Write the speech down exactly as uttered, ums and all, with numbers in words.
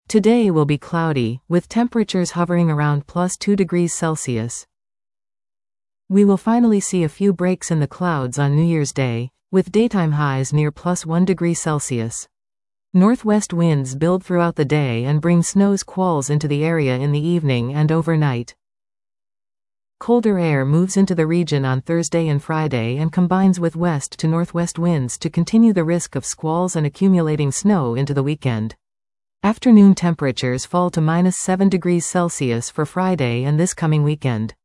Today will be cloudy, with temperatures hovering around plus two degrees Celsius. We will finally see a few breaks in the clouds on New Year's Day, with daytime highs near plus one degree Celsius. Northwest winds build throughout the day and bring snow squalls into the area in the evening and overnight. Colder air moves into the region on Thursday and Friday and combines with west to northwest winds to continue the risk of squalls and accumulating snow into the weekend. Afternoon temperatures fall to minus seven degrees Celsius for Friday and this coming weekend.